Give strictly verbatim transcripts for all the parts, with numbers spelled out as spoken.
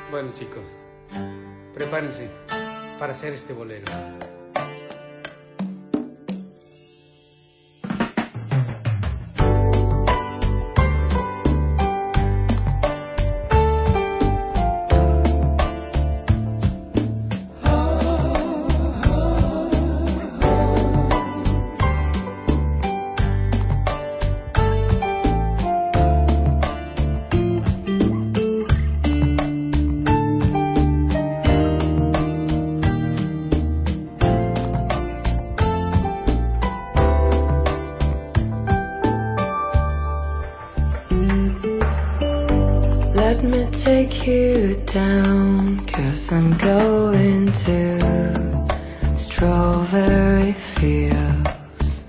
Bueno, chicos, prepárense para hacer este bolero. Let me take you down, 'cause I'm going to strawberry fields.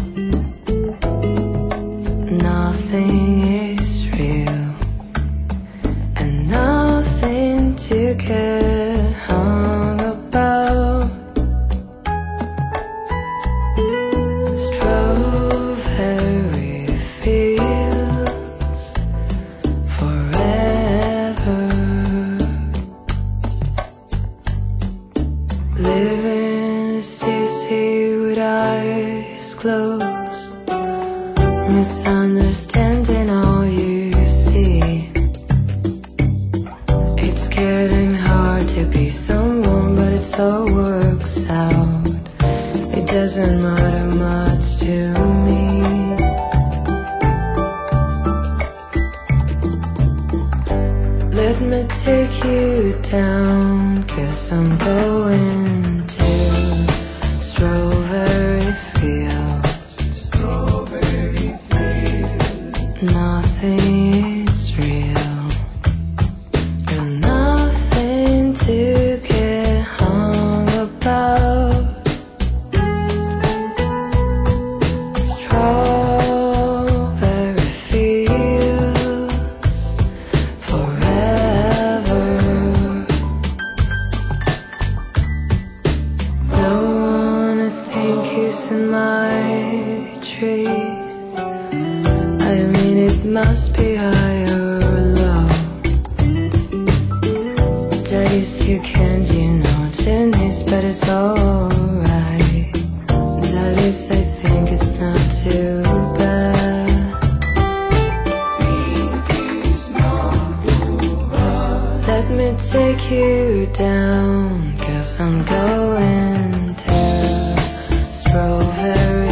Nothing is real, and nothing to get hung about. Strawberry fields forever. Living is easy with eyes closed, misunderstanding all you see. It's getting hard to be someone, but it all works out. It doesn't matter much to me. Let me take you down, 'cause I'm going to strawberry fields. Strawberry fields. Nothing is real, and nothing to get hung about. Strawberry fields forever. No one I think is in my tree. I mean, it must be high or low. Days you can't, you know, tennis, but it's alright. That is, I think it's not too bad. Think it's not too bad. Let me take you down, 'cause I'm going to strawberry